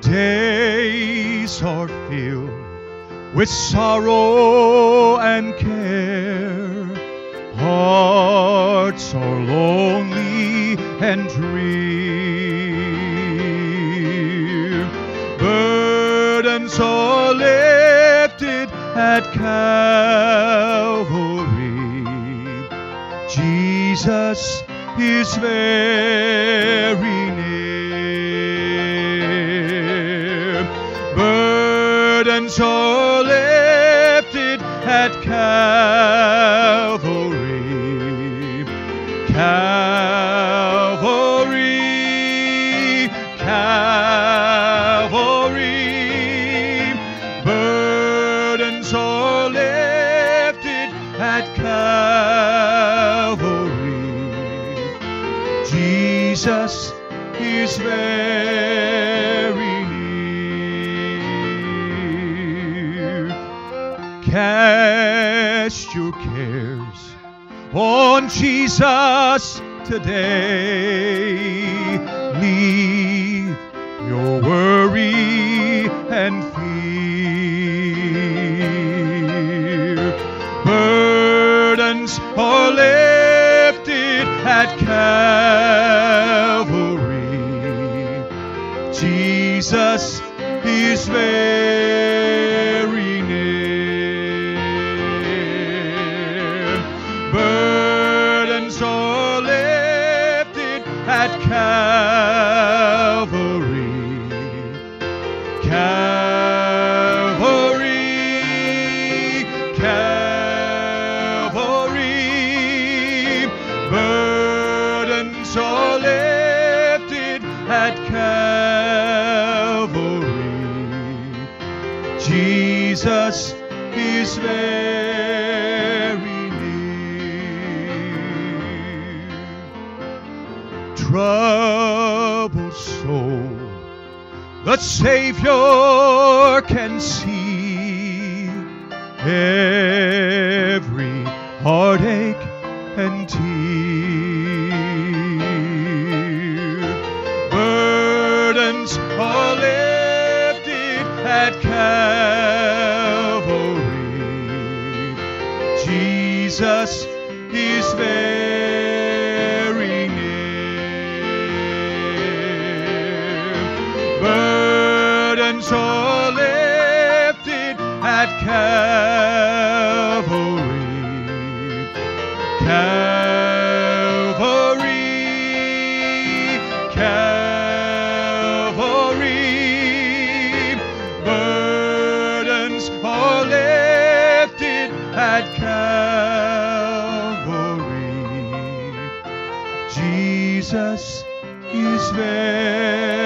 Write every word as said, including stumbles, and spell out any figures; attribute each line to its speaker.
Speaker 1: days are filled with sorrow and care. Hearts are lonely and drear. Burdens are lifted at Calvary. Jesus is very near. Burdens are lifted at Calvary. Calvary, Calvary. Burdens are lifted at Calvary. Jesus is very near. Cast your cares on Jesus today. Leave your worry and fear. Burdens are lifted at Calvary. Jesus is very near. Burdens are lifted at Calvary. Calvary, Calvary. Burdens are lifted at Calvary. Jesus is very near. Troubled soul, the Savior can see every heartache and tear. Burdens are lifted at Calvary. Jesus is very near. Burdens are lifted at Calvary. Calvary, Calvary. Burdens are lifted at Calvary. Jesus is very